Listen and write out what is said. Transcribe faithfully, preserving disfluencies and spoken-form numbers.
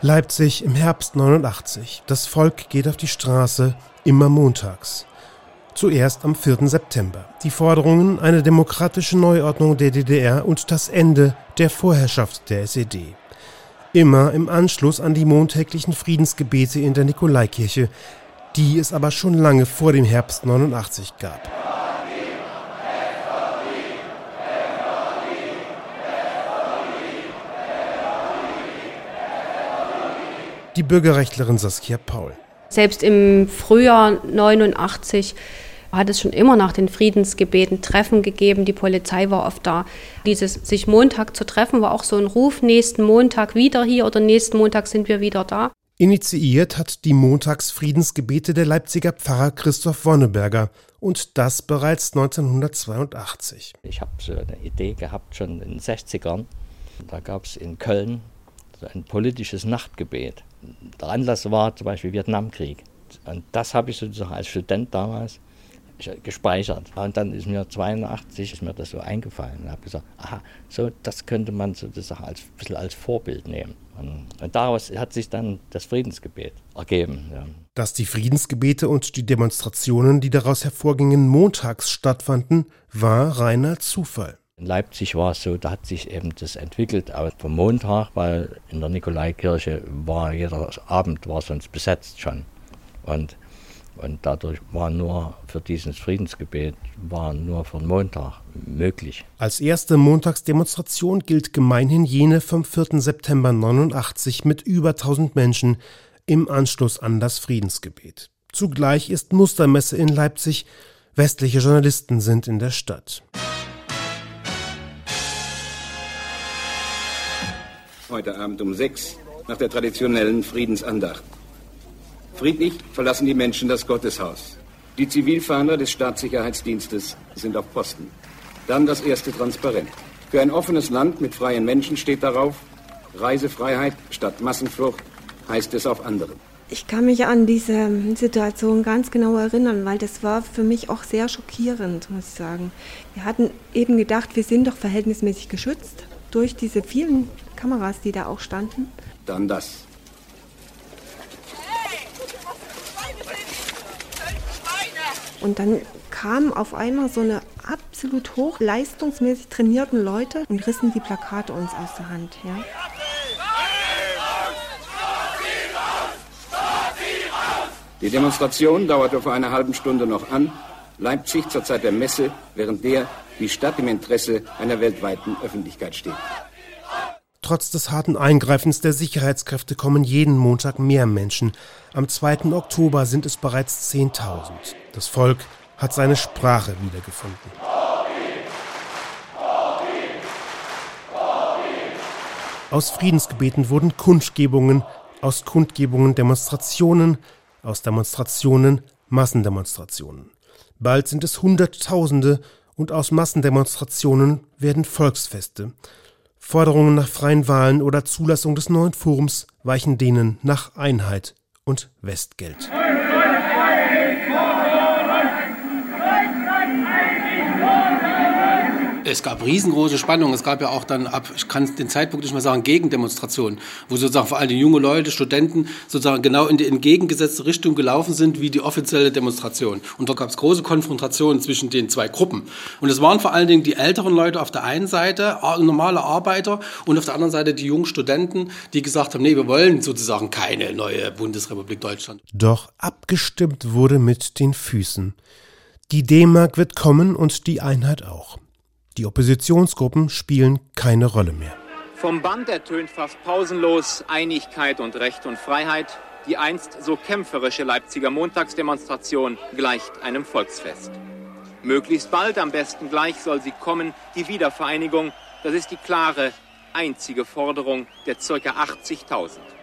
Leipzig im Herbst neunundachtzig. Das Volk geht auf die Straße, immer montags. Zuerst am vierten September. Die Forderungen, eine demokratische Neuordnung der D D R und das Ende der Vorherrschaft der S E D. Immer im Anschluss an die montäglichen Friedensgebete in der Nikolaikirche, die es aber schon lange vor dem Herbst neunundachtzig gab. Die Bürgerrechtlerin Saskia Paul. Selbst im Frühjahr neunundachtzig hat es schon immer nach den Friedensgebeten Treffen gegeben. Die Polizei war oft da. Dieses sich Montag zu treffen war auch so ein Ruf, nächsten Montag wieder hier oder nächsten Montag sind wir wieder da. Initiiert hat die Montagsfriedensgebete der Leipziger Pfarrer Christoph Wonneberger und das bereits neunzehnhundertzweiundachtzig. Ich habe so eine Idee gehabt, schon in den sechzigern. Da gab es in Köln so ein politisches Nachtgebet. Der Anlass war zum Beispiel Vietnamkrieg. Und das habe ich sozusagen als Student damals gespeichert. Und dann ist mir zweiundachtzig ist mir das so eingefallen und habe gesagt, aha, so das könnte man sozusagen als ein bisschen als Vorbild nehmen. Und, und daraus hat sich dann das Friedensgebet ergeben. Ja. Dass die Friedensgebete und die Demonstrationen, die daraus hervorgingen, montags stattfanden, war reiner Zufall. In Leipzig war es so, da hat sich eben das entwickelt, aber vom Montag, weil in der Nikolaikirche war jeder Abend war sonst besetzt schon. Und, und dadurch war nur für dieses Friedensgebet, war nur für den Montag möglich. Als erste Montagsdemonstration gilt gemeinhin jene vom vierten September neunundachtzig mit über tausend Menschen im Anschluss an das Friedensgebet. Zugleich ist Mustermesse in Leipzig, westliche Journalisten sind in der Stadt. Heute Abend um sechs nach der traditionellen Friedensandacht. Friedlich verlassen die Menschen das Gotteshaus. Die Zivilfahnder des Staatssicherheitsdienstes sind auf Posten. Dann das erste Transparent. Für ein offenes Land mit freien Menschen steht darauf: Reisefreiheit statt Massenflucht, heißt es auf anderen. Ich kann mich an diese Situation ganz genau erinnern, weil das war für mich auch sehr schockierend, muss ich sagen. Wir hatten eben gedacht, wir sind doch verhältnismäßig geschützt durch diese vielen Kameras, die da auch standen. Dann das. Und dann kamen auf einmal so eine absolut hochleistungsmäßig trainierten Leute und rissen die Plakate uns aus der Hand. Ja. Die Demonstration dauerte vor einer halben Stunde noch an. Leipzig zur Zeit der Messe, während der die Stadt im Interesse einer weltweiten Öffentlichkeit steht. Trotz des harten Eingreifens der Sicherheitskräfte kommen jeden Montag mehr Menschen. Am zweiten Oktober sind es bereits zehntausend. Das Volk hat seine Sprache wiedergefunden. Aus Friedensgebeten wurden Kundgebungen, aus Kundgebungen Demonstrationen, aus Demonstrationen Massendemonstrationen. Bald sind es Hunderttausende und aus Massendemonstrationen werden Volksfeste. Forderungen nach freien Wahlen oder Zulassung des neuen Forums weichen denen nach Einheit und Westgeld. Es gab riesengroße Spannungen. Es gab ja auch dann ab, ich kann den Zeitpunkt nicht mehr sagen, Gegendemonstrationen, wo sozusagen vor allem die junge Leute, Studenten sozusagen genau in die entgegengesetzte Richtung gelaufen sind wie die offizielle Demonstration. Und da gab es große Konfrontationen zwischen den zwei Gruppen. Und es waren vor allen Dingen die älteren Leute auf der einen Seite, normale Arbeiter, und auf der anderen Seite die jungen Studenten, die gesagt haben, nee, wir wollen sozusagen keine neue Bundesrepublik Deutschland. Doch abgestimmt wurde mit den Füßen. Die D-Mark wird kommen und die Einheit auch. Die Oppositionsgruppen spielen keine Rolle mehr. Vom Band ertönt fast pausenlos Einigkeit und Recht und Freiheit. Die einst so kämpferische Leipziger Montagsdemonstration gleicht einem Volksfest. Möglichst bald, am besten gleich, soll sie kommen, die Wiedervereinigung. Das ist die klare, einzige Forderung der ca. achtzigtausend.